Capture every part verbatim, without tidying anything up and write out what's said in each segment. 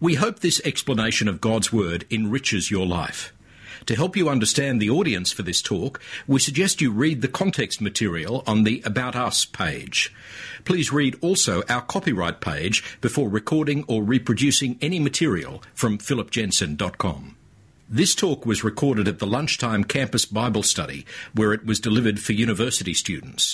We hope this explanation of God's Word enriches your life. To help you understand the audience for this talk, we suggest you read the context material on the About Us page. Please read also our copyright page before recording or reproducing any material from philip jensen dot com. This talk was recorded at the Lunchtime Campus Bible Study, where it was delivered for university students.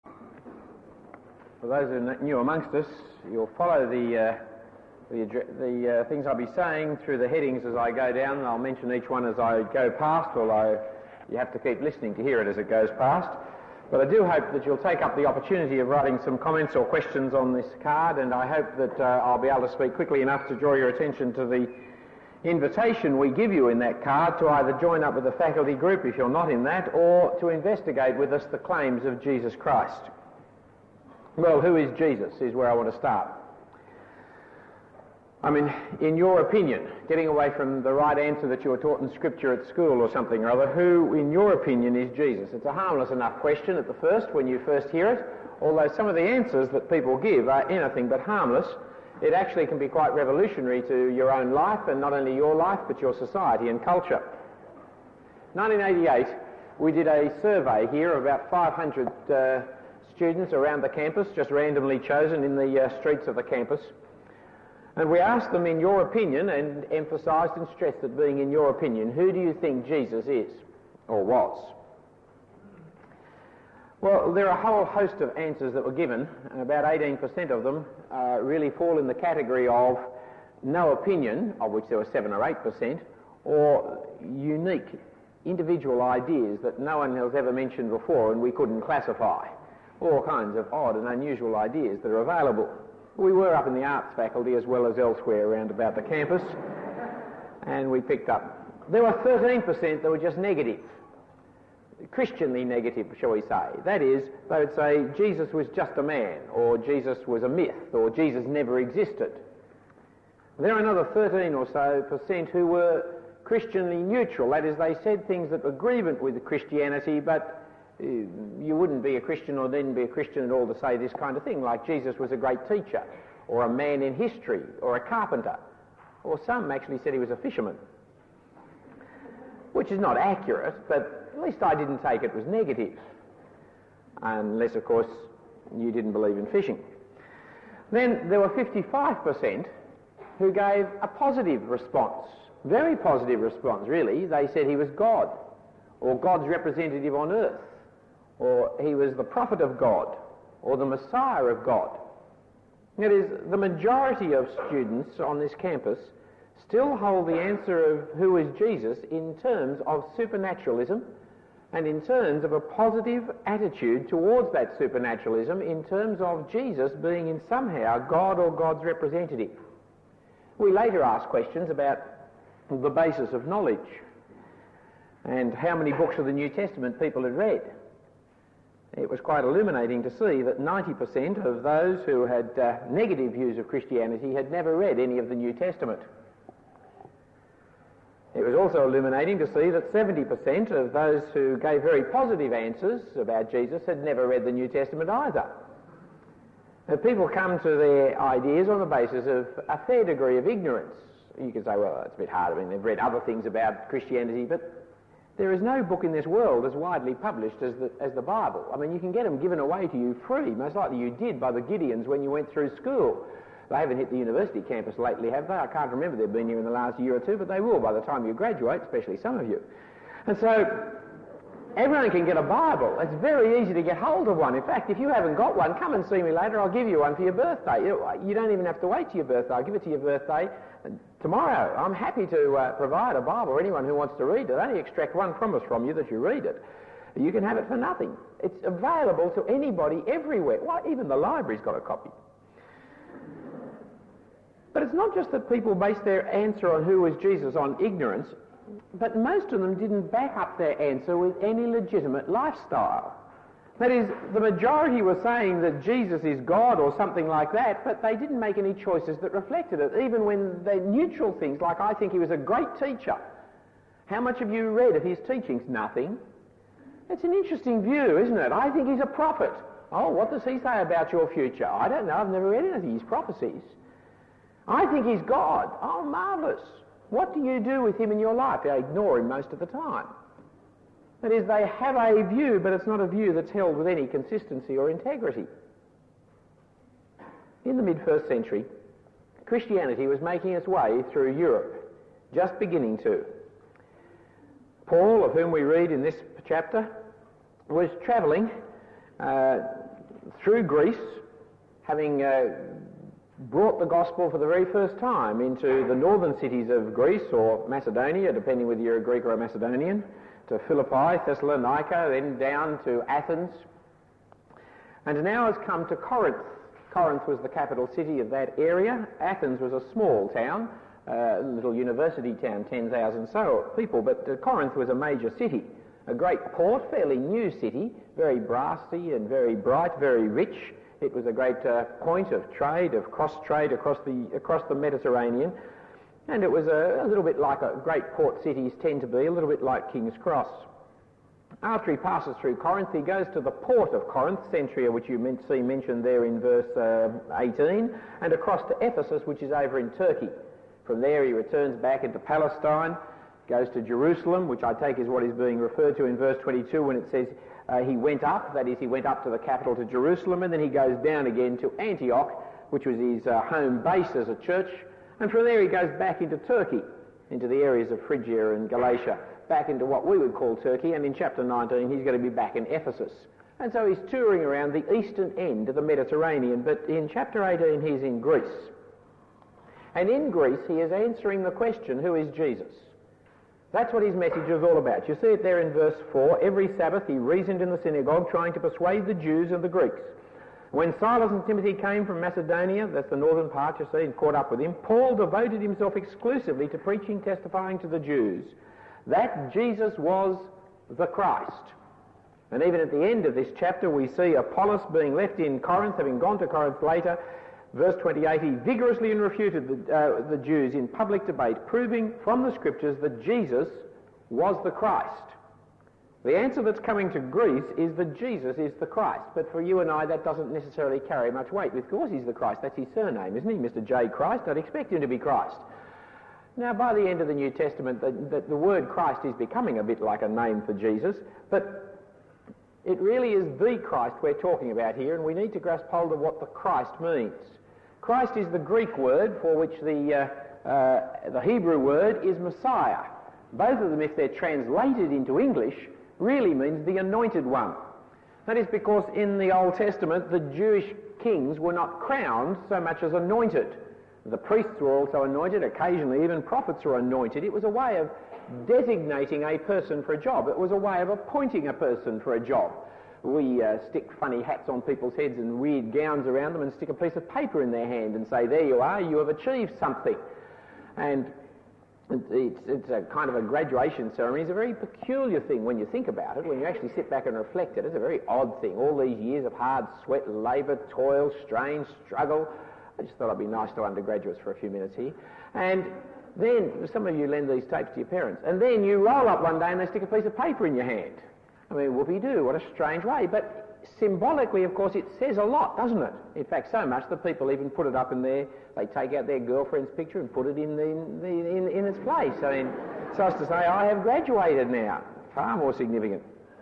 For those who are new amongst us, you'll follow the uh, the, the uh, things I'll be saying through the headings as I go down, and I'll mention each one as I go past, although you have to keep listening to hear it as it goes past. But I do hope that you'll take up the opportunity of writing some comments or questions on this card, and I hope that uh, I'll be able to speak quickly enough to draw your attention to the invitation we give you in that card to either join up with the faculty group if you're not in that, or to investigate with us the claims of Jesus Christ. Well, who is Jesus is where I want to start. I mean, in your opinion, getting away from the right answer that you were taught in Scripture at school or something or other, who, in your opinion, is Jesus? It's a harmless enough question at the first, when you first hear it, although some of the answers that people give are anything but harmless. It actually can be quite revolutionary to your own life, and not only your life, but your society and culture. nineteen eighty-eight, we did a survey here of about five hundred uh, students around the campus, just randomly chosen in the uh, streets of the campus. And we asked them, in your opinion, and emphasised and stressed that being in your opinion, who do you think Jesus is, or was? Well, there are a whole host of answers that were given, and about eighteen percent of them uh, really fall in the category of no opinion, of which there were seven or eight percent, or unique individual ideas that no one has ever mentioned before and we couldn't classify. All kinds of odd and unusual ideas that are available. We were up in the arts faculty as well as elsewhere around about the campus, and we picked up. There were thirteen percent that were just negative, Christianly negative, shall we say. That is, they would say Jesus was just a man, or Jesus was a myth, or Jesus never existed. There are another thirteen or so percent who were Christianly neutral. That is, they said things that were grievant with Christianity, but you wouldn't be a Christian or didn't be a Christian at all to say this kind of thing, like Jesus was a great teacher, or a man in history, or a carpenter, or some actually said he was a fisherman, which is not accurate, but at least I didn't take it was negative, unless, of course, you didn't believe in fishing. Then there were fifty-five percent who gave a positive response, very positive response, really. They said he was God, or God's representative on earth, or he was the prophet of God, or the Messiah of God. That is, the majority of students on this campus still hold the answer of who is Jesus in terms of supernaturalism, and in terms of a positive attitude towards that supernaturalism, in terms of Jesus being in somehow God or God's representative. We later asked questions about the basis of knowledge and how many books of the New Testament people had read. It was quite illuminating to see that ninety percent of those who had uh, negative views of Christianity had never read any of the New Testament. It was also illuminating to see that seventy percent of those who gave very positive answers about Jesus had never read the New Testament either. Now, people come to their ideas on the basis of a fair degree of ignorance. You could say, well, it's a bit hard. I mean, they've read other things about Christianity, but there is no book in this world as widely published as the, as the Bible. I mean, you can get them given away to you free. Most likely you did by the Gideons when you went through school. They haven't hit the university campus lately, have they? I can't remember they've been here in the last year or two, but they will by the time you graduate, especially some of you. And so everyone can get a Bible. It's very easy to get hold of one. In fact, if you haven't got one, come and see me later. I'll give you one for your birthday. You, you don't even have to wait till your birthday. I'll give it to your birthday tomorrow. I'm happy to uh, provide a Bible for anyone who wants to read it. I only extract one promise from you that you read it. You can have it for nothing. It's available to anybody everywhere. Why, even the library's got a copy. But it's not just that people base their answer on who is Jesus on ignorance, but most of them didn't back up their answer with any legitimate lifestyle. That is, the majority were saying that Jesus is God or something like that, but they didn't make any choices that reflected it, even when they neutral things like, I think he was a great teacher. How much have you read of his teachings? Nothing. It's an interesting view, isn't it? I think he's a prophet. Oh, what does he say about your future? I don't know. I've never read any of his prophecies. I think he's God. Oh, marvellous. What do you do with him in your life? They ignore him most of the time. That is, they have a view, but it's not a view that's held with any consistency or integrity. In the mid-first century, Christianity was making its way through Europe, just beginning to. Paul, of whom we read in this chapter, was travelling uh, through Greece, having uh, brought the gospel for the very first time into the northern cities of Greece or Macedonia, depending whether you're a Greek or a Macedonian, to Philippi, Thessalonica, then down to Athens, and now has come to Corinth. Corinth was the capital city of that area. Athens was a small town, a uh, little university town, ten thousand so people, but uh, Corinth was a major city, a great port, fairly new city, very brassy and very bright, very rich. It was a great uh, point of trade, of cross-trade across the, across the Mediterranean, and it was a, a little bit like a great port cities tend to be, a little bit like King's Cross. After he passes through Corinth, he goes to the port of Corinth, Centria, which you see mentioned there in verse uh, eighteen, and across to Ephesus, which is over in Turkey. From there he returns back into Palestine, goes to Jerusalem, which I take is what is being referred to in verse twenty-two when it says uh, he went up, that is, he went up to the capital, to Jerusalem, and then he goes down again to Antioch, which was his uh, home base as a church, and from there he goes back into Turkey, into the areas of Phrygia and Galatia, back into what we would call Turkey, and in chapter nineteen he's going to be back in Ephesus. And so he's touring around the eastern end of the Mediterranean, but in chapter eighteen he's in Greece. And in Greece he is answering the question, who is Jesus? That's what his message is all about. You see it there in verse four. Every Sabbath he reasoned in the synagogue, trying to persuade the Jews and the Greeks. When Silas and Timothy came from Macedonia, that's the northern part, you see, and caught up with him, Paul devoted himself exclusively to preaching, testifying to the Jews that Jesus was the Christ. And even at the end of this chapter we see Apollos being left in Corinth, having gone to Corinth later. Verse twenty-eight, he vigorously refuted the, uh, the Jews in public debate, proving from the Scriptures that Jesus was the Christ. The answer that's coming to Greece is that Jesus is the Christ, but for you and I that doesn't necessarily carry much weight. Of course he's the Christ, that's his surname, isn't he? Mister J. Christ, I'd expect him to be Christ. Now, by the end of the New Testament, the, the, the word Christ is becoming a bit like a name for Jesus, but it really is the Christ we're talking about here, and we need to grasp hold of what the Christ means. Christ is the Greek word for which the, uh, uh, the Hebrew word is Messiah. Both of them, if they're translated into English, really means the anointed one. That is because in the Old Testament, the Jewish kings were not crowned so much as anointed. The priests were also anointed, occasionally even prophets were anointed. It was a way of designating a person for a job. It was a way of appointing a person for a job. We uh, stick funny hats on people's heads and weird gowns around them and stick a piece of paper in their hand and say, there you are, you have achieved something. And it's, it's a kind of a graduation ceremony. It's a very peculiar thing when you think about it. When you actually sit back and reflect it, it's a very odd thing. All these years of hard sweat, labour, toil, strain, struggle. I just thought I'd be nice to undergraduates for a few minutes here. And then, some of you lend these tapes to your parents, and then you roll up one day and they stick a piece of paper in your hand. I mean, whoopee-doo, what a strange way. But symbolically, of course, it says a lot, doesn't it? In fact, so much that people even put it up in there. They take out their girlfriend's picture and put it in, the, in, the, in, in its place. I mean, so as to say, I have graduated now. Far more significant.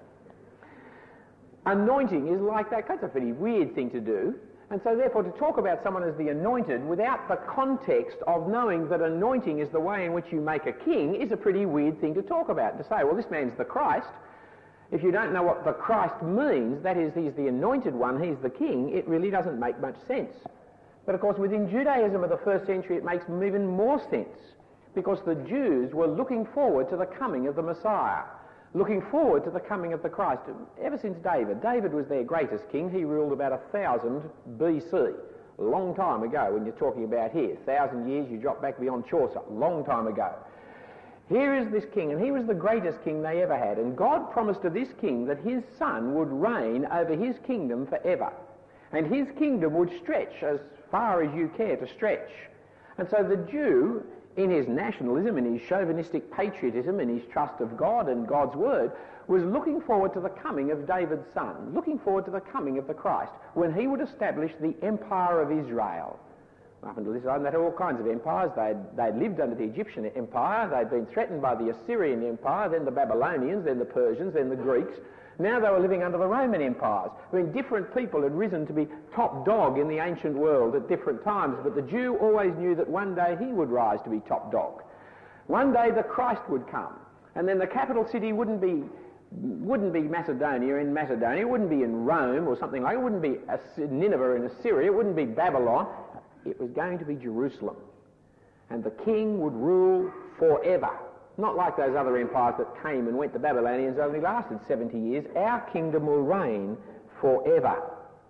Anointing is like that. That's a pretty weird thing to do. And so therefore to talk about someone as the anointed without the context of knowing that anointing is the way in which you make a king is a pretty weird thing to talk about. To say, well, this man's the Christ. If you don't know what the Christ means, that is, he's the anointed one, he's the king, it really doesn't make much sense. But of course within Judaism of the first century it makes even more sense, because the Jews were looking forward to the coming of the Messiah, looking forward to the coming of the Christ. Ever since David. David was their greatest king. He ruled about a thousand B C. A long time ago when you're talking about here. A thousand years, you drop back beyond Chaucer. A long time ago. Here is this king, and he was the greatest king they ever had. And God promised to this king that his son would reign over his kingdom forever. And his kingdom would stretch as far as you care to stretch. And so the Jew, in his nationalism, in his chauvinistic patriotism, in his trust of God and God's word, was looking forward to the coming of David's son, looking forward to the coming of the Christ, when he would establish the empire of Israel. Up until this time, they had all kinds of empires. They'd, they'd lived under the Egyptian Empire. They'd been threatened by the Assyrian Empire, then the Babylonians, then the Persians, then the Greeks. Now they were living under the Roman empires. I mean, different people had risen to be top dog in the ancient world at different times, but the Jew always knew that one day he would rise to be top dog. One day the Christ would come, and then the capital city wouldn't be wouldn't be Macedonia in Macedonia, it wouldn't be in Rome or something like it, it wouldn't be Nineveh in Assyria, it wouldn't be Babylon. It was going to be Jerusalem. And the king would rule forever. Not like those other empires that came and went. The Babylonians only lasted seventy years. Our kingdom will reign forever.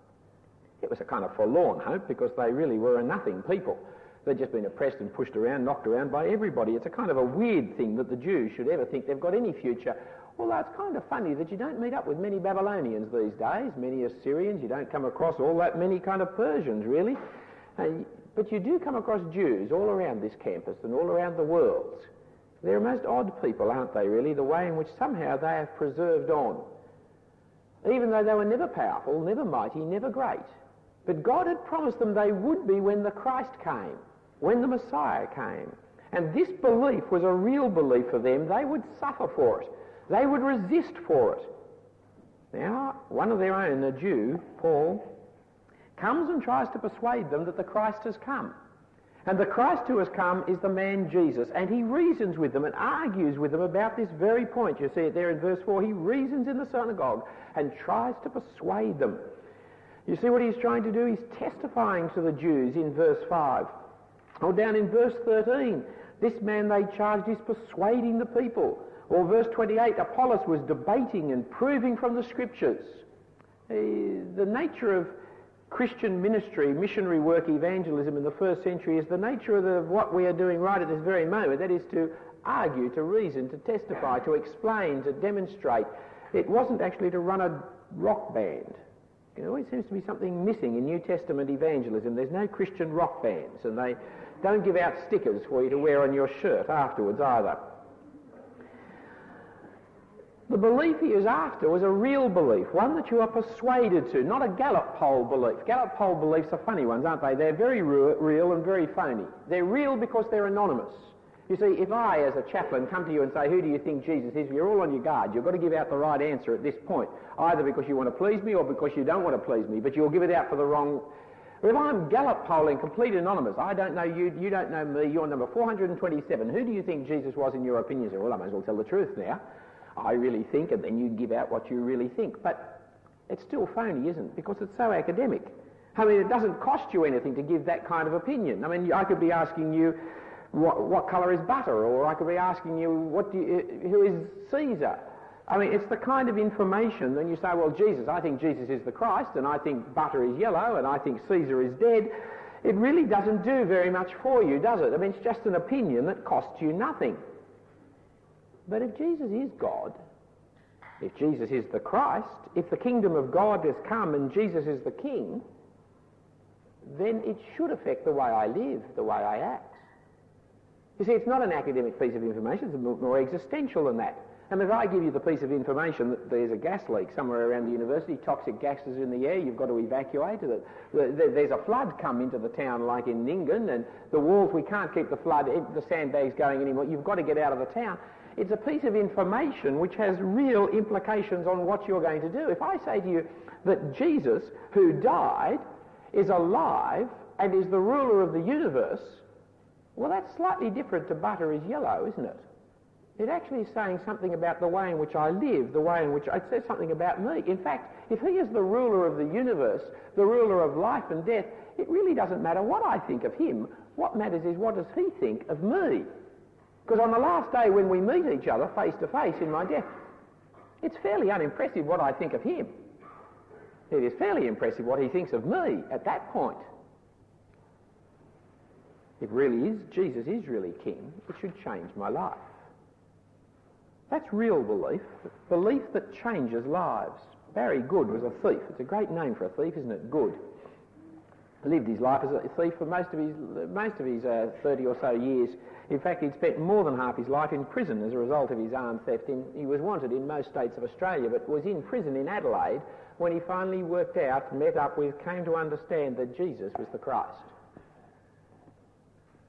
It was a kind of forlorn hope because they really were a nothing people. They'd just been oppressed and pushed around, knocked around by everybody. It's a kind of a weird thing that the Jews should ever think they've got any future. Although it's kind of funny that you don't meet up with many Babylonians these days, many Assyrians. You don't come across all that many kind of Persians, really. Uh, but you do come across Jews all around this campus and all around the world. They're most odd people, aren't they, really, the way in which somehow they have preserved on. Even though they were never powerful, never mighty, never great. But God had promised them they would be when the Christ came, when the Messiah came. And this belief was a real belief for them. They would suffer for it. They would resist for it. Now, one of their own, a Jew, Paul, comes and tries to persuade them that the Christ has come. And the Christ who has come is the man Jesus, and he reasons with them and argues with them about this very point. You see it there in verse four. He reasons in the synagogue and tries to persuade them. You see what he's trying to do? He's testifying to the Jews in verse five. Or down in verse thirteen, this man they charged is persuading the people. Or verse twenty-eight, Apollos was debating and proving from the Scriptures. The, the nature of Christian ministry, missionary work, evangelism in the first century is the nature of the, what we are doing right at this very moment. That is to argue, to reason, to testify, to explain, to demonstrate. It wasn't actually to run a rock band. You know, it seems to be something missing in New Testament evangelism. There's no Christian rock bands, and they don't give out stickers for you to wear on your shirt afterwards either. The belief he is after was a real belief, one that you are persuaded to, not a Gallup poll belief. Gallup poll beliefs are funny ones, aren't they? They're very re- real and very phony. They're real because they're anonymous. You see, if I, as a chaplain, come to you and say, who do you think Jesus is? You're all on your guard. You've got to give out the right answer at this point, either because you want to please me or because you don't want to please me, but you'll give it out for the wrong... If I'm Gallup polling, complete anonymous, I don't know you, you don't know me, you're number four hundred twenty-seven. Who do you think Jesus was in your opinion? Well, I might as well tell the truth now. I really think, and then you give out what you really think. But it's still phony, isn't it? Because it's so academic. I mean, it doesn't cost you anything to give that kind of opinion. I mean, I could be asking you, what, what colour is butter? Or I could be asking you, what do you, who is Caesar? I mean, it's the kind of information, then you say, well, Jesus, I think Jesus is the Christ, and I think butter is yellow, and I think Caesar is dead. It really doesn't do very much for you, does it? I mean, it's just an opinion that costs you nothing. But if Jesus is God, if Jesus is the Christ, if the kingdom of God has come and Jesus is the King, then it should affect the way I live, the way I act. You see, it's not an academic piece of information, it's more existential than that. And if I give you the piece of information that there's a gas leak somewhere around the university, toxic gases in the air, you've got to evacuate, that there's a flood come into the town like in Nyngan, and the walls, we can't keep the flood, the sandbags going anymore, you've got to get out of the town. It's a piece of information which has real implications on what you're going to do. If I say to you that Jesus, who died, is alive and is the ruler of the universe, well, that's slightly different to butter is yellow, isn't it? It actually is saying something about the way in which I live, the way in which it says something about me. In fact, if he is the ruler of the universe, the ruler of life and death, it really doesn't matter what I think of him. What matters is what does he think of me? Because on the last day when we meet each other face to face in my death, it's fairly unimpressive what I think of him. It is fairly impressive what he thinks of me at that point. If really is, Jesus is really king, it should change my life. That's real belief, belief that changes lives. Barry Good was a thief. It's a great name for a thief, isn't it? Good. Lived his life as a thief for most of his most of his uh, thirty or so years. In fact, he'd spent more than half his life in prison as a result of his armed theft. In, he was wanted in most states of Australia, but was in prison in Adelaide when he finally worked out, met up with, came to understand that Jesus was the Christ.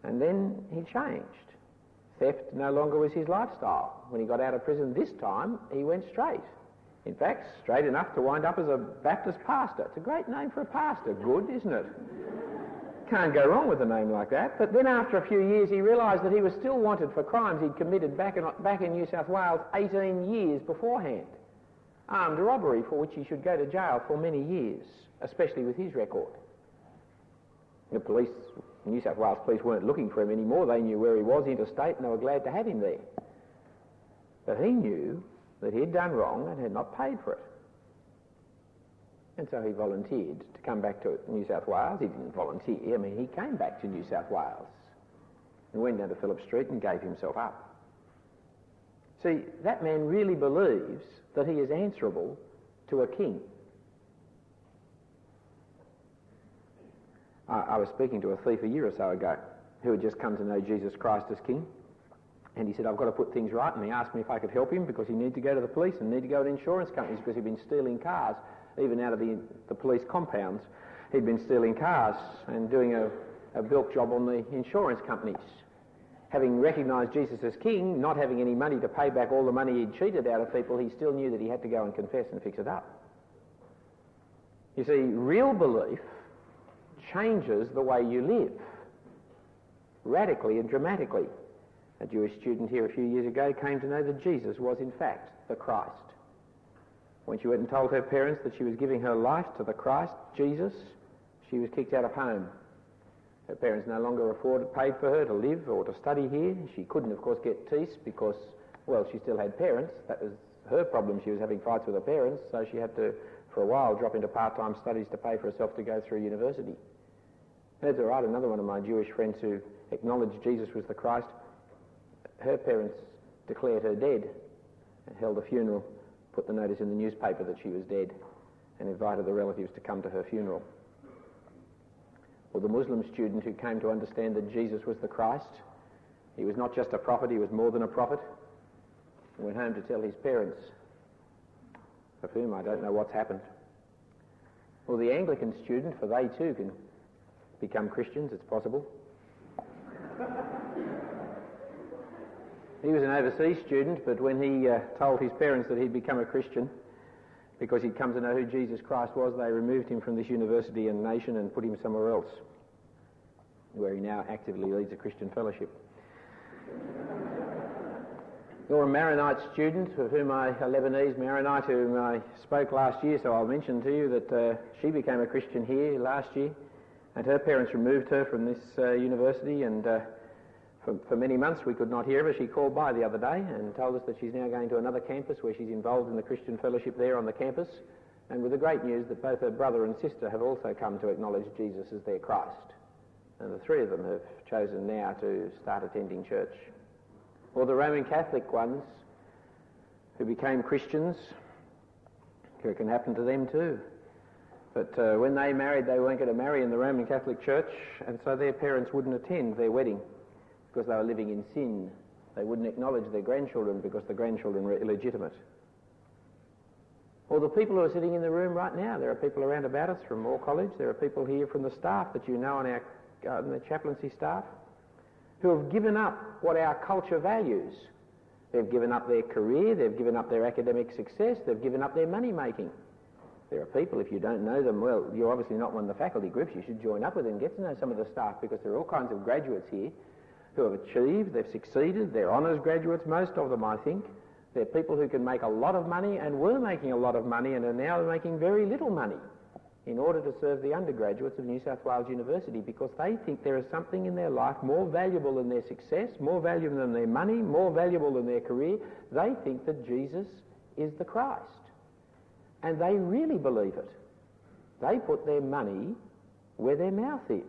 And then he changed. Theft no longer was his lifestyle. When he got out of prison this time, he went straight. In fact, straight enough to wind up as a Baptist pastor. It's a great name for a pastor. Good, isn't it? Can't go wrong with a name like that. But then after a few years, he realised that he was still wanted for crimes he'd committed back in, back in New South Wales eighteen years beforehand. Armed robbery, for which he should go to jail for many years, especially with his record. The police, New South Wales police, weren't looking for him anymore. They knew where he was interstate and they were glad to have him there. But he knew that he had done wrong and had not paid for it. And so he volunteered to come back to New South Wales. He didn't volunteer. I mean, he came back to New South Wales and went down to Phillip Street and gave himself up. See, that man really believes that he is answerable to a king. I, I was speaking to a thief a year or so ago who had just come to know Jesus Christ as King. And he said, I've got to put things right. And he asked me if I could help him because he needed to go to the police and needed to go to insurance companies because he'd been stealing cars, even out of the, the police compounds. He'd been stealing cars and doing a, a bilk job on the insurance companies. Having recognised Jesus as King, not having any money to pay back all the money he'd cheated out of people, he still knew that he had to go and confess and fix it up. You see, real belief changes the way you live, radically and dramatically. A Jewish student here a few years ago came to know that Jesus was in fact the Christ. When she went and told her parents that she was giving her life to the Christ, Jesus, she was kicked out of home. Her parents no longer afforded, paid for her to live or to study here. She couldn't, of course, get T E A S because, well, she still had parents. That was her problem. She was having fights with her parents, so she had to, for a while, drop into part-time studies to pay for herself to go through university. That's all right. Another one of my Jewish friends who acknowledged Jesus was the Christ, her parents declared her dead and held a funeral, put the notice in the newspaper that she was dead, and invited the relatives to come to her funeral. Or the Muslim student who came to understand that Jesus was the Christ. He was not just a prophet, he was more than a prophet, and went home to tell his parents, of whom I don't know what's happened. Or the Anglican student, for they too can become Christians, it's possible. He was an overseas student, but when he uh, told his parents that he'd become a Christian, because he'd come to know who Jesus Christ was, they removed him from this university and nation and put him somewhere else, where he now actively leads a Christian fellowship. Or a Maronite student, of whom I, a Lebanese Maronite, whom I spoke last year, so I'll mention to you that uh, she became a Christian here last year, and her parents removed her from this uh, university, and uh, for, for many months we could not hear her. She called by the other day and told us that she's now going to another campus where she's involved in the Christian fellowship there on the campus, and with the great news that both her brother and sister have also come to acknowledge Jesus as their Christ. And the three of them have chosen now to start attending church. Or the Roman Catholic ones who became Christians, it can happen to them too. But uh, when they married, they weren't going to marry in the Roman Catholic Church, and so their parents wouldn't attend their wedding because they were living in sin. They wouldn't acknowledge their grandchildren because the grandchildren were illegitimate. Or the people who are sitting in the room right now, there are people around about us from Moore College, there are people here from the staff that you know on our uh, on the chaplaincy staff, who have given up what our culture values. They've given up their career, they've given up their academic success, they've given up their money making. There are people, if you don't know them, well, you're obviously not one of the faculty groups, you should join up with them and get to know some of the staff, because there are all kinds of graduates here who have achieved, they've succeeded, they're honours graduates, most of them I think. They're people who can make a lot of money and were making a lot of money and are now making very little money in order to serve the undergraduates of New South Wales University, because they think there is something in their life more valuable than their success, more valuable than their money, more valuable than their career. They think that Jesus is the Christ. And they really believe it. They put their money where their mouth is.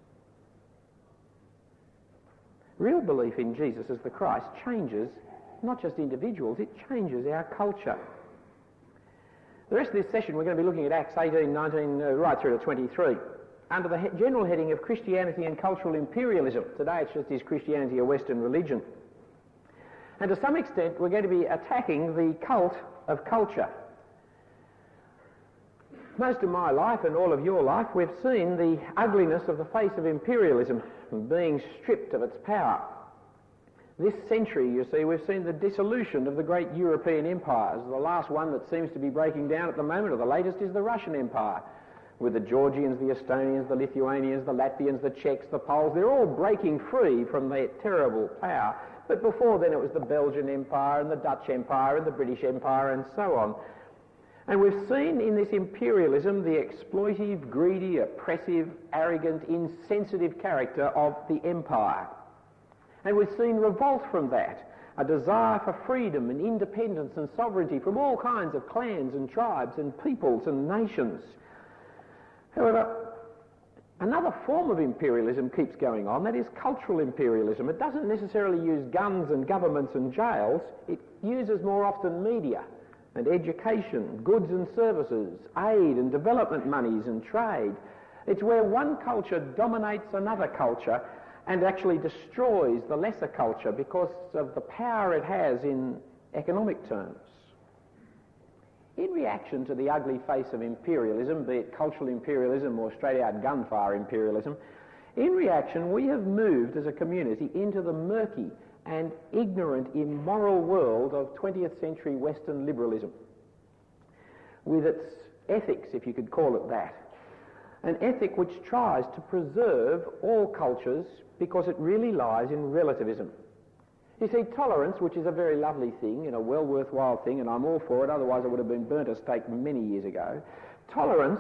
Real belief in Jesus as the Christ changes not just individuals, it changes our culture. The rest of this session we're going to be looking at Acts eighteen, nineteen, uh, right through to twenty-three, under the he- general heading of Christianity and cultural imperialism. Today it's just, is Christianity a Western religion? And to some extent we're going to be attacking the cult of culture. Most of my life and all of your life, we've seen the ugliness of the face of imperialism being stripped of its power. This century, you see, we've seen the dissolution of the great European empires. The last one that seems to be breaking down at the moment, or the latest, is the Russian Empire, with the Georgians, the Estonians, the Lithuanians, the Latvians, the Czechs, the Poles. They're all breaking free from their terrible power. But before then it was the Belgian Empire and the Dutch Empire and the British Empire and so on. And we've seen in this imperialism the exploitive, greedy, oppressive, arrogant, insensitive character of the empire. And we've seen revolt from that, a desire for freedom and independence and sovereignty from all kinds of clans and tribes and peoples and nations. However, another form of imperialism keeps going on, that is cultural imperialism. It doesn't necessarily use guns and governments and jails, it uses more often media and education, goods and services, aid and development monies and trade. It's where one culture dominates another culture and actually destroys the lesser culture because of the power it has in economic terms. In reaction to the ugly face of imperialism, be it cultural imperialism or straight-out gunfire imperialism, in reaction we have moved as a community into the murky and ignorant, immoral world of twentieth century Western liberalism, with its ethics, if you could call it that. An ethic which tries to preserve all cultures because it really lies in relativism. You see, tolerance, which is a very lovely thing and a well worthwhile thing, and I'm all for it, otherwise I would have been burnt at stake many years ago. Tolerance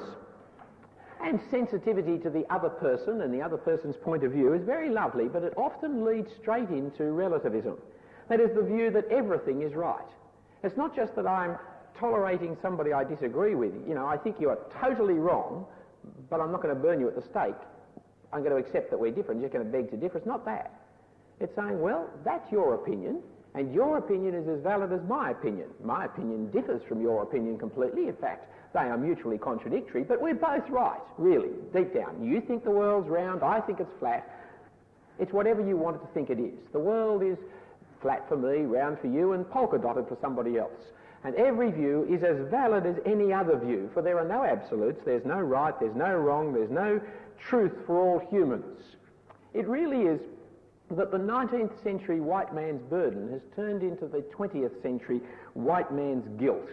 and sensitivity to the other person and the other person's point of view is very lovely, but it often leads straight into relativism. That is the view that everything is right. It's not just that I'm tolerating somebody I disagree with. You know, I think you are totally wrong, but I'm not going to burn you at the stake. I'm going to accept that we're different, just going to beg to differ. It's not that. It's saying, well, that's your opinion, and your opinion is as valid as my opinion. My opinion differs from your opinion completely. In fact, they are mutually contradictory, but we're both right, really, deep down. You think the world's round, I think it's flat. It's whatever you want it to think it is. The world is flat for me, round for you, and polka-dotted for somebody else. And every view is as valid as any other view, for there are no absolutes, there's no right, there's no wrong, there's no truth for all humans. It really is that the nineteenth century white man's burden has turned into the twentieth century white man's guilt.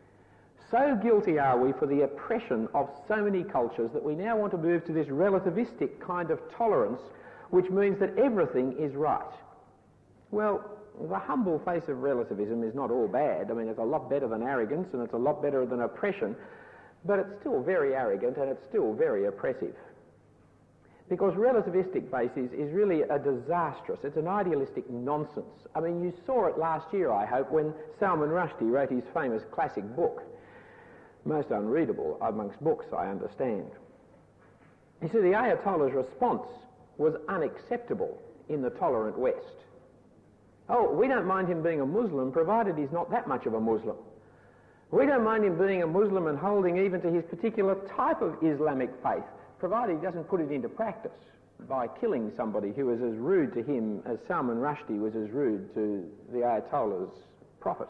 So guilty are we for the oppression of so many cultures that we now want to move to this relativistic kind of tolerance, which means that everything is right. Well, the humble face of relativism is not all bad. I mean, it's a lot better than arrogance and it's a lot better than oppression, but it's still very arrogant and it's still very oppressive. Because relativistic basis is really a disastrous, it's an idealistic nonsense. I mean, you saw it last year, I hope, when Salman Rushdie wrote his famous classic book. Most unreadable amongst books, I understand. You see, the Ayatollah's response was unacceptable in the tolerant West. Oh, we don't mind him being a Muslim, provided he's not that much of a Muslim. We don't mind him being a Muslim and holding even to his particular type of Islamic faith, provided he doesn't put it into practice by killing somebody who was as rude to him as Salman Rushdie was as rude to the Ayatollah's prophet.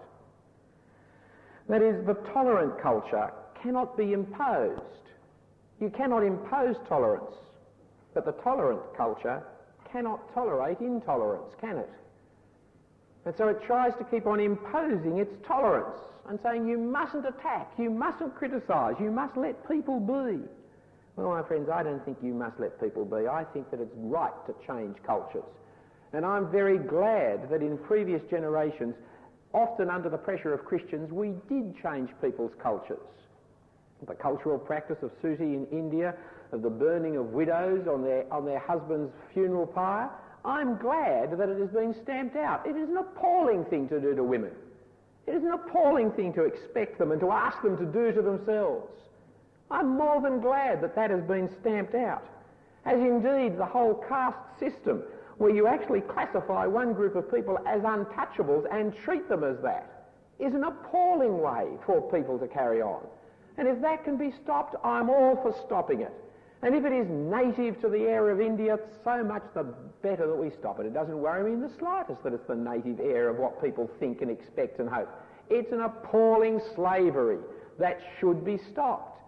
That is, the tolerant culture cannot be imposed. You cannot impose tolerance, but the tolerant culture cannot tolerate intolerance, can it? And so it tries to keep on imposing its tolerance and saying you mustn't attack, you mustn't criticise, you must let people be. Well, my friends, I don't think you must let people be. I think that it's right to change cultures. And I'm very glad that in previous generations, often under the pressure of Christians, we did change people's cultures. The cultural practice of Suti in India, of the burning of widows on their, on their husband's funeral pyre, I'm glad that it has been stamped out. It is an appalling thing to do to women. It is an appalling thing to expect them and to ask them to do to themselves. I'm more than glad that that has been stamped out, as indeed the whole caste system, where you actually classify one group of people as untouchables and treat them as that, is an appalling way for people to carry on. And if that can be stopped, I'm all for stopping it. And if it is native to the air of India, so much the better that we stop it. It doesn't worry me in the slightest that it's the native air of what people think and expect and hope. It's an appalling slavery that should be stopped.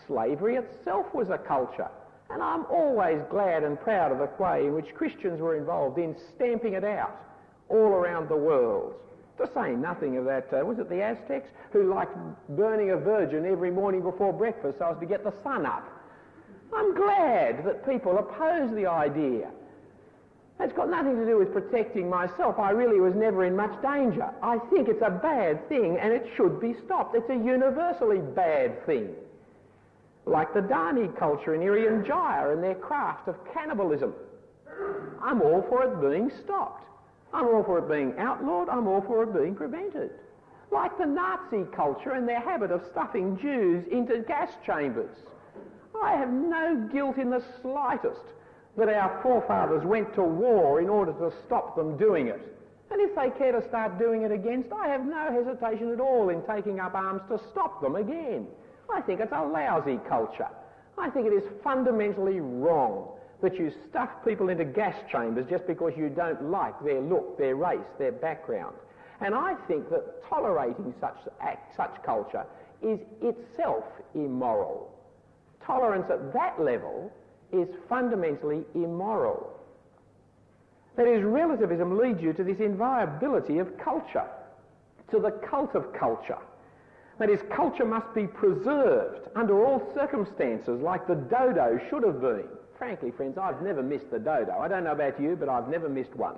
Slavery itself was a culture. And I'm always glad and proud of the way in which Christians were involved in stamping it out all around the world. To say nothing of that, uh, was it the Aztecs, who liked burning a virgin every morning before breakfast so as to get the sun up? I'm glad that people oppose the idea. It's got nothing to do with protecting myself. I really was never in much danger. I think it's a bad thing and it should be stopped. It's a universally bad thing. Like the Dani culture in Irian Jaya and their craft of cannibalism. I'm all for it being stopped. I'm all for it being outlawed. I'm all for it being prevented. Like the Nazi culture and their habit of stuffing Jews into gas chambers. I have no guilt in the slightest that our forefathers went to war in order to stop them doing it. And if they care to start doing it again, I have no hesitation at all in taking up arms to stop them again. I think it's a lousy culture. I think it is fundamentally wrong that you stuff people into gas chambers just because you don't like their look, their race, their background. And I think that tolerating such act, such culture is itself immoral. Tolerance at that level is fundamentally immoral. That is, relativism leads you to this inviolability of culture, to the cult of culture. That is, culture must be preserved under all circumstances like the dodo should have been. Frankly, friends, I've never missed the dodo. I don't know about you, but I've never missed one.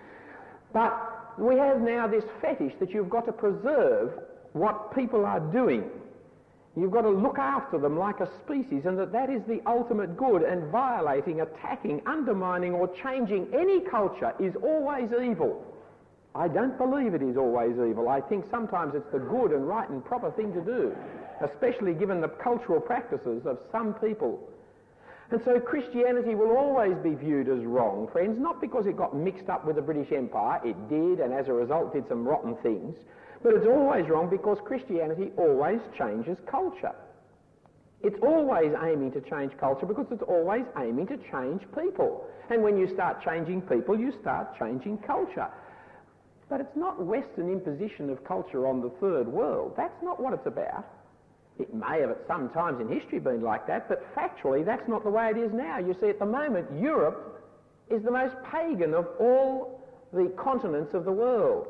But we have now this fetish that you've got to preserve what people are doing. You've got to look after them like a species, and that that is the ultimate good, and violating, attacking, undermining or changing any culture is always evil. I don't believe it is always evil. I think sometimes it's the good and right and proper thing to do, especially given the cultural practices of some people. And so Christianity will always be viewed as wrong, friends, not because it got mixed up with the British Empire. It did, and as a result did some rotten things. But it's always wrong because Christianity always changes culture. It's always aiming to change culture because it's always aiming to change people. And when you start changing people, you start changing culture. But it's not Western imposition of culture on the third world. That's not what it's about. It may have at some times in history been like that, but factually that's not the way it is now. You see, at the moment, Europe is the most pagan of all the continents of the world.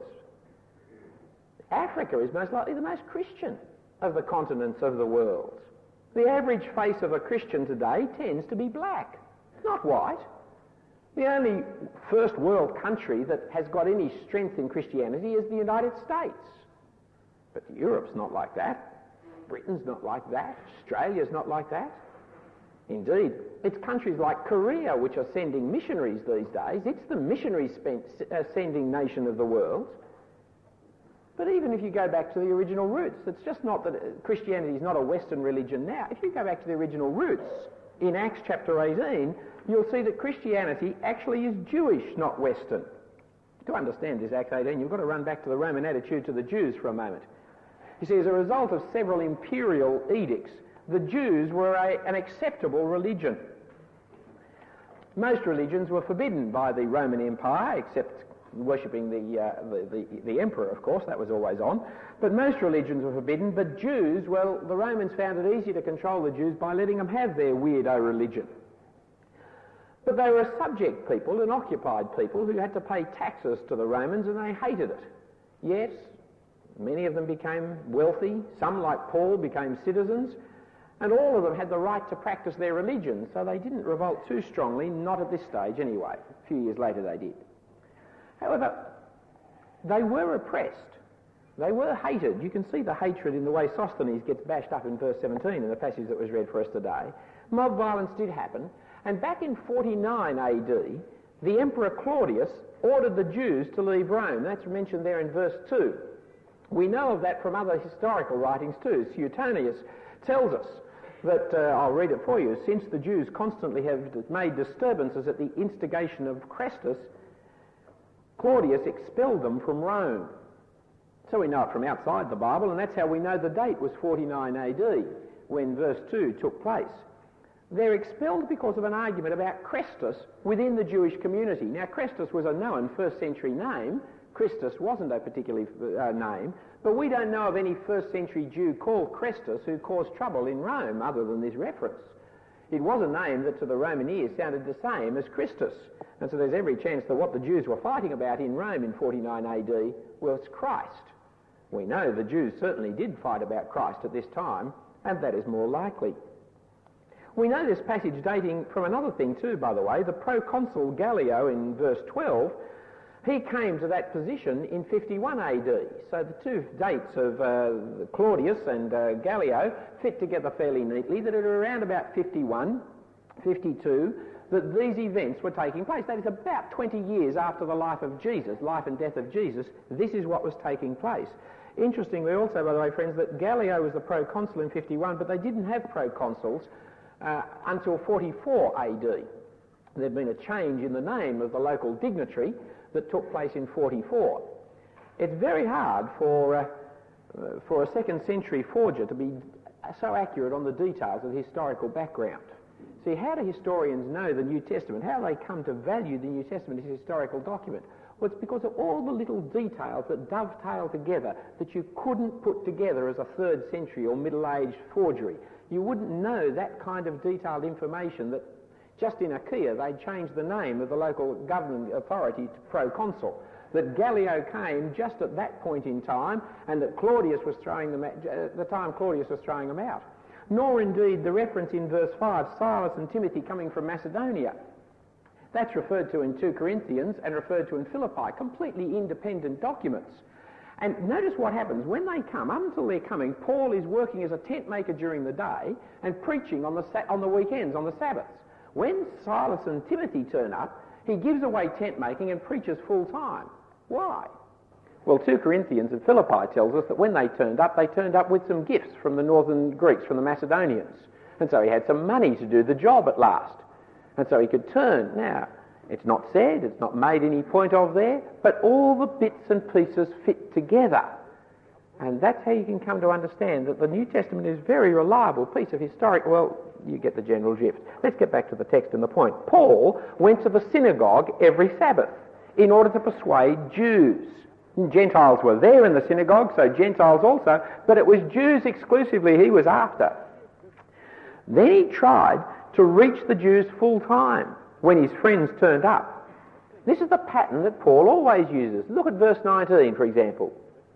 Africa is most likely the most Christian of the continents of the world. The average face of a Christian today tends to be black, not white. The only first world country that has got any strength in Christianity is the United States. But Europe's not like that. Britain's not like that. Australia's not like that. Indeed, it's countries like Korea which are sending missionaries these days. It's the missionary spent, uh, sending nation of the world. But even if you go back to the original roots, it's just not that Christianity is not a Western religion now. If you go back to the original roots, in Acts chapter eighteen, you'll see that Christianity actually is Jewish, not Western. To understand this Acts eighteen, you've got to run back to the Roman attitude to the Jews for a moment. You see, as a result of several imperial edicts, the Jews were a, an acceptable religion. Most religions were forbidden by the Roman Empire, except worshipping the, uh, the, the, the emperor, of course, that was always on. But most religions were forbidden, but Jews, well, the Romans found it easy to control the Jews by letting them have their weirdo religion. But they were a subject people, an occupied people, who had to pay taxes to the Romans, and they hated it. Yes, many of them became wealthy, some, like Paul, became citizens, and all of them had the right to practice their religion, so they didn't revolt too strongly, not at this stage anyway. A few years later they did. However, they were oppressed. They were hated. You can see the hatred in the way Sosthenes gets bashed up in verse seventeen in the passage that was read for us today. Mob violence did happen, and back in forty-nine A D, the Emperor Claudius ordered the Jews to leave Rome. That's mentioned there in verse two. We know of that from other historical writings too. Suetonius tells us that, uh, I'll read it for you, since the Jews constantly have made disturbances at the instigation of Chrestus, Claudius expelled them from Rome. So we know it from outside the Bible, and that's how we know the date was forty-nine A D, when verse two took place. They're expelled because of an argument about Chrestus within the Jewish community. Now, Chrestus was a known first century name, Christus wasn't a particular uh, name, but we don't know of any first century Jew called Chrestus who caused trouble in Rome other than this reference. It was a name that to the Roman ears sounded the same as Christus, and so there's every chance that what the Jews were fighting about in Rome in forty-nine A D was Christ. We know the Jews certainly did fight about Christ at this time, and that is more likely. We know this passage dating from another thing too, by the way. The proconsul Gallio in verse twelve, he came to that position in fifty-one A D. So the two dates of uh, Claudius and uh, Gallio fit together fairly neatly, that at around about fifty-one, fifty-two, that these events were taking place. That is about twenty years after the life of Jesus, life and death of Jesus. This is what was taking place. Interestingly also, by the way, friends, that Gallio was the proconsul in fifty-one, but they didn't have proconsuls uh, until forty-four A D. There had been a change in the name of the local dignitary that took place in forty-four. It's very hard for, uh, uh, for a second century forger to be so accurate on the details of the historical background. See, how do historians know the New Testament? How do they come to value the New Testament as a historical document? Well, it's because of all the little details that dovetail together that you couldn't put together as a third century or middle-aged forgery. You wouldn't know that kind of detailed information that just in Achaia they'd changed the name of the local governing authority to proconsul, that Gallio came just at that point in time, and that Claudius was throwing them at, at the time Claudius was throwing them out. Nor indeed the reference in verse five, Silas and Timothy coming from Macedonia. That's referred to in two Corinthians and referred to in Philippi, completely independent documents. And notice what happens. When they come, up until they're coming, Paul is working as a tent maker during the day and preaching on the, sa- on the weekends, on the Sabbaths. When Silas and Timothy turn up, he gives away tent making and preaches full time. Why? Well, two Corinthians and Philippi tells us that when they turned up, they turned up with some gifts from the northern Greeks, from the Macedonians. And so he had some money to do the job at last. And so he could turn. Now, it's not said, it's not made any point of there, but all the bits and pieces fit together. And that's how you can come to understand that the New Testament is a very reliable piece of historic, well, you get the general drift. Let's get back to the text and the point. Paul went to the synagogue every Sabbath in order to persuade Jews. Gentiles were there in the synagogue, so Gentiles also, but it was Jews exclusively he was after. Then he tried to reach the Jews full time when his friends turned up. This is the pattern that Paul always uses. Look at verse nineteen, for example.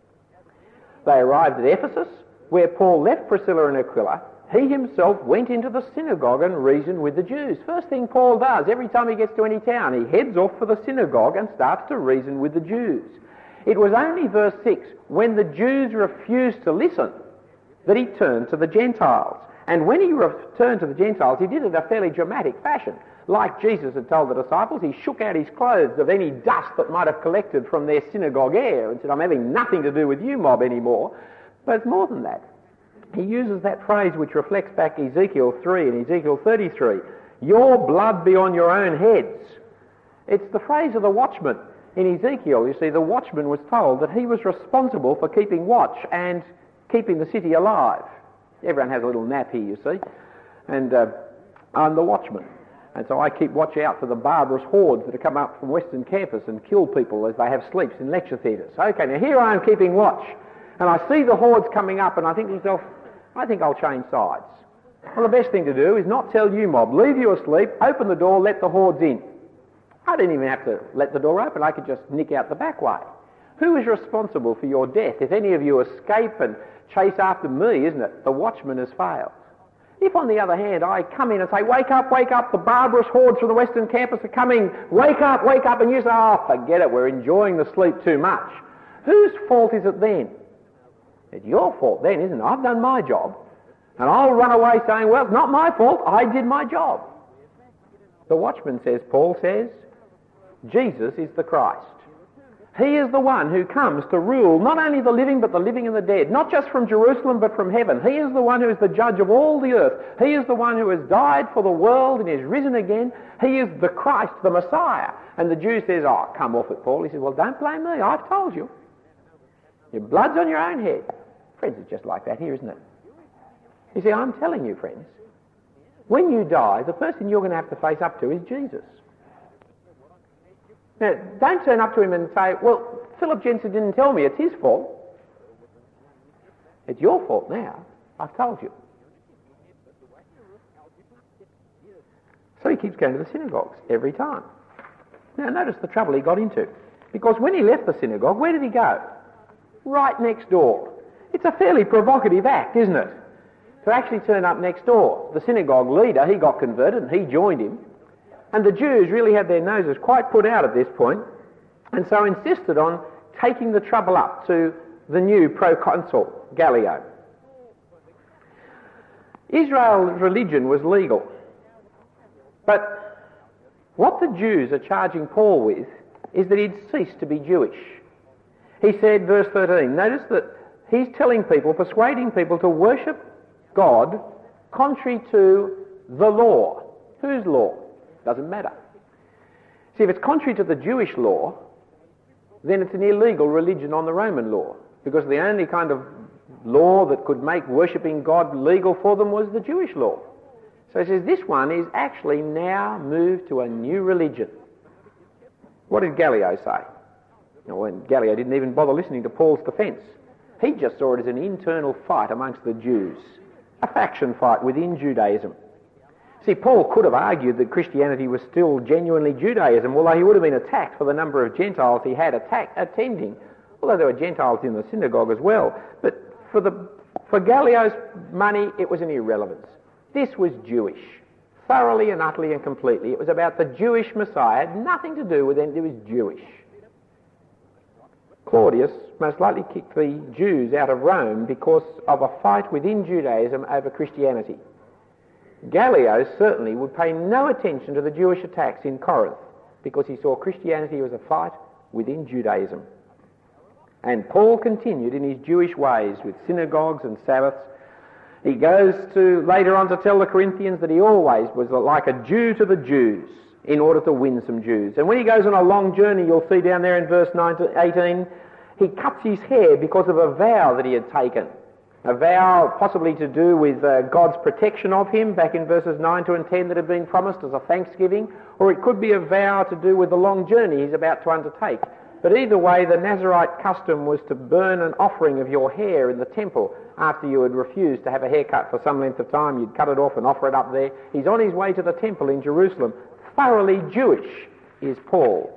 They arrived at Ephesus, where Paul left Priscilla and Aquila. He himself went into the synagogue and reasoned with the Jews. First thing Paul does, every time he gets to any town, he heads off for the synagogue and starts to reason with the Jews. It was only verse six, when the Jews refused to listen, that he turned to the Gentiles. And when he returned to the Gentiles, he did it in a fairly dramatic fashion. Like Jesus had told the disciples, he shook out his clothes of any dust that might have collected from their synagogue air and said, I'm having nothing to do with you, mob, anymore. But it's more than that. He uses that phrase which reflects back Ezekiel three and Ezekiel thirty-three, your blood be on your own heads. It's the phrase of the watchman. In Ezekiel, you see, the watchman was told that he was responsible for keeping watch and keeping the city alive. Everyone has a little nap here, you see, and uh, I'm the watchman. And so I keep watch out for the barbarous hordes that have come up from Western Campus and kill people as they have sleeps in lecture theatres. Okay, now here I am keeping watch, and I see the hordes coming up, and I think to myself, I think I'll change sides. Well, the best thing to do is not tell you, mob, leave you asleep, open the door, let the hordes in. I didn't even have to let the door open, I could just nick out the back way. Who is responsible for your death? If any of you escape and chase after me, isn't it? The watchman has failed. If, on the other hand, I come in and say, wake up, wake up, the barbarous hordes from the Western Campus are coming, wake up, wake up, and you say, oh, forget it, we're enjoying the sleep too much. Whose fault is it then? It's your fault then, isn't it? I've done my job, and I'll run away saying, well, it's not my fault, I did my job. The watchman says, Paul says, Jesus is the Christ. He is the one who comes to rule not only the living but the living and the dead, not just from Jerusalem but from heaven. He is the one who is the judge of all the earth. He is the one who has died for the world and is risen again. He is the Christ, the Messiah. And the Jew says, oh, come off it, Paul. He says, well, don't blame me. I've told you. Your blood's on your own head. Friends, it's just like that here, isn't it? You see, I'm telling you, friends, when you die, the person you're going to have to face up to is Jesus. Now, don't turn up to him and say, well, Philip Jensen didn't tell me it's his fault. It's your fault now. I've told you. So he keeps going to the synagogues every time. Now notice the trouble he got into. Because when he left the synagogue, where did he go? Right next door. It's a fairly provocative act, isn't it? To actually turn up next door. The synagogue leader, he got converted and he joined him. And the Jews really had their noses quite put out at this point, and so insisted on taking the trouble up to the new proconsul, Gallio. Israel's religion was legal. But what the Jews are charging Paul with is that he'd ceased to be Jewish. He said, verse thirteen, notice that he's telling people, persuading people to worship God contrary to the law. Whose law? Doesn't matter. See, if it's contrary to the Jewish law, then it's an illegal religion on the Roman law, because the only kind of law that could make worshipping God legal for them was the Jewish law. So he says this one is actually now moved to a new religion. What did Gallio say? Well, and Gallio didn't even bother listening to Paul's defence. He just saw it as an internal fight amongst the Jews, a faction fight within Judaism. See, Paul could have argued that Christianity was still genuinely Judaism, although he would have been attacked for the number of Gentiles he had attack, attending, although there were Gentiles in the synagogue as well. But for, the, for Gallio's money, it was an irrelevance. This was Jewish, thoroughly and utterly and completely. It was about the Jewish Messiah. It had nothing to do with anything. It was Jewish. Claudius most likely kicked the Jews out of Rome because of a fight within Judaism over Christianity. Gallio certainly would pay no attention to the Jewish attacks in Corinth because he saw Christianity as a fight within Judaism. And Paul continued in his Jewish ways with synagogues and Sabbaths. He goes to later on to tell the Corinthians that he always was like a Jew to the Jews in order to win some Jews. And when he goes on a long journey, you'll see down there in verse eighteen, he cuts his hair because of a vow that he had taken. A vow possibly to do with uh, God's protection of him back in verses nine to and ten that had been promised as a thanksgiving, or it could be a vow to do with the long journey he's about to undertake. But either way, the Nazirite custom was to burn an offering of your hair in the temple after you had refused to have a haircut for some length of time. You'd cut it off and offer it up there. He's on his way to the temple in Jerusalem. Thoroughly Jewish is Paul.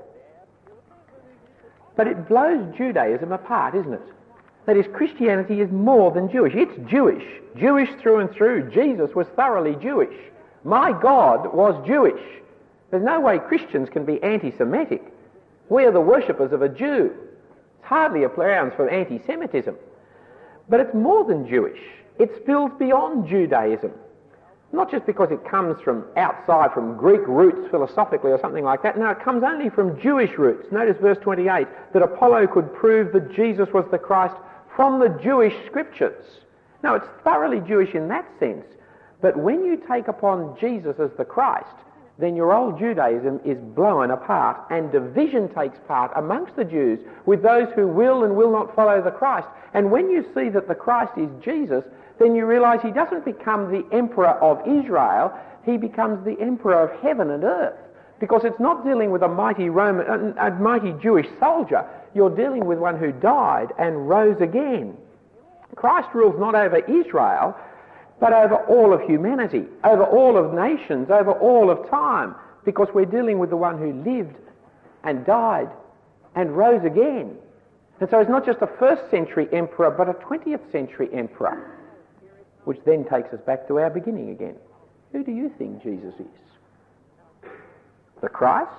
But it blows Judaism apart, isn't it? That is, Christianity is more than Jewish. It's Jewish. Jewish through and through. Jesus was thoroughly Jewish. My God was Jewish. There's no way Christians can be anti-Semitic. We are the worshippers of a Jew. It's hardly a grounds for anti-Semitism. But it's more than Jewish. It spills beyond Judaism. Not just because it comes from outside, from Greek roots philosophically or something like that. No, it comes only from Jewish roots. Notice verse twenty-eight, that Apollo could prove that Jesus was the Christ from the Jewish scriptures. Now, it's thoroughly Jewish in that sense. But when you take upon Jesus as the Christ, then your old Judaism is blown apart and division takes part amongst the Jews with those who will and will not follow the Christ. And when you see that the Christ is Jesus, then you realise he doesn't become the emperor of Israel, he becomes the emperor of heaven and earth. Because it's not dealing with a mighty Roman, a mighty Jewish soldier. You're dealing with one who died and rose again. Christ rules not over Israel, but over all of humanity, over all of nations, over all of time, because we're dealing with the one who lived and died and rose again. And so it's not just a first century emperor, but a twentieth century emperor, which then takes us back to our beginning again. Who do you think Jesus is? The Christ?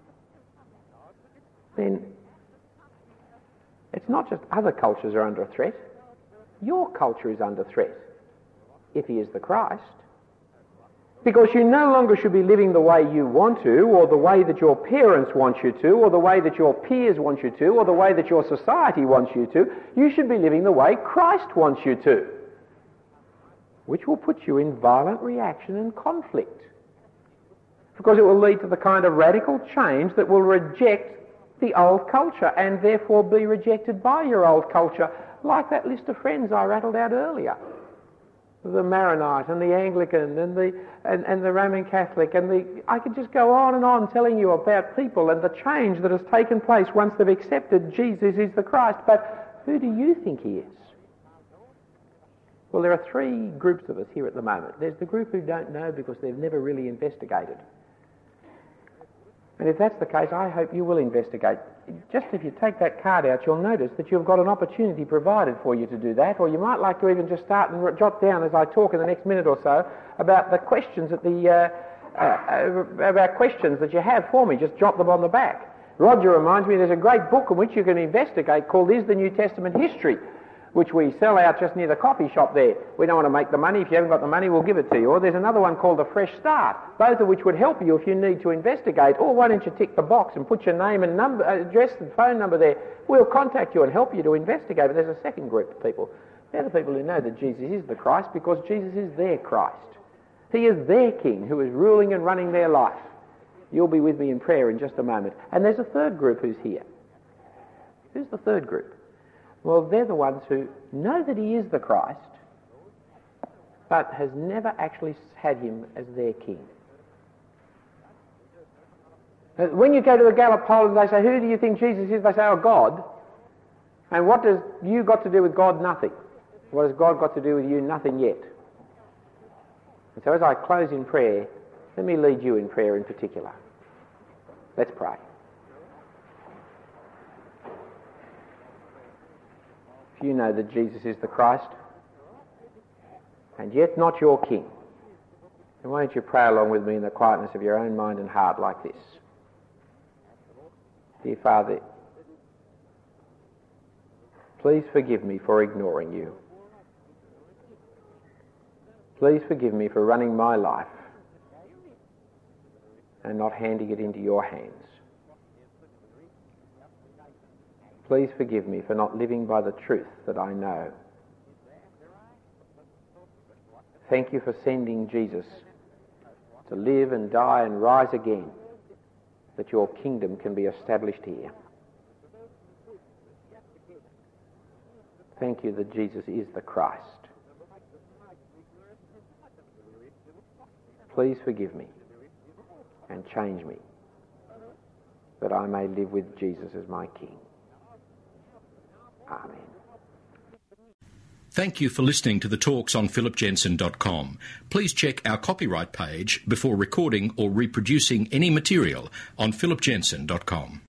Then it's not just other cultures are under threat. Your culture is under threat if he is the Christ. Because you no longer should be living the way you want to, or the way that your parents want you to, or the way that your peers want you to, or the way that your society wants you to. You should be living the way Christ wants you to, which will put you in violent reaction and conflict. Because it will lead to the kind of radical change that will reject the old culture and therefore be rejected by your old culture, like that list of friends I rattled out earlier. the Maronite and the Anglican and the and, and the Roman Catholic and the I could just go on and on telling you about people and the change that has taken place once they've accepted Jesus is the Christ. But who do you think he is? Well, there are three groups of us here at the moment. There's the group who don't know because they've never really investigated. And if that's the case, I hope you will investigate. Just if you take that card out, you'll notice that you've got an opportunity provided for you to do that, or you might like to even just start and jot down as I talk in the next minute or so about the questions at the uh, uh, about questions that you have for me. Just jot them on the back. Roger reminds me there's a great book in which you can investigate called Is the New Testament History, which we sell out just near the coffee shop there. We don't want to make the money. If you haven't got the money, we'll give it to you. Or there's another one called The Fresh Start, both of which would help you if you need to investigate. Or why don't you tick the box and put your name and number, address and phone number there. We'll contact you and help you to investigate. But there's a second group of people. They're the people who know that Jesus is the Christ because Jesus is their Christ. He is their King who is ruling and running their life. You'll be with me in prayer in just a moment. And there's a third group who's here. Who's the third group? Well, they're the ones who know that he is the Christ, but has never actually had him as their king. When you go to the Gallup poll and they say, who do you think Jesus is? They say, oh, God. And what does you got to do with God? Nothing. What has God got to do with you? Nothing yet. And so as I close in prayer, let me lead you in prayer in particular. Let's pray. If you know that Jesus is the Christ, and yet not your King, then why don't you pray along with me in the quietness of your own mind and heart like this? Dear Father, please forgive me for ignoring you. Please forgive me for running my life and not handing it into your hands. Please forgive me for not living by the truth that I know. Thank you for sending Jesus to live and die and rise again, that your kingdom can be established here. Thank you that Jesus is the Christ. Please forgive me and change me, that I may live with Jesus as my King. Amen. Thank you for listening to the talks on philip jensen dot com. Please check our copyright page before recording or reproducing any material on philip jensen dot com.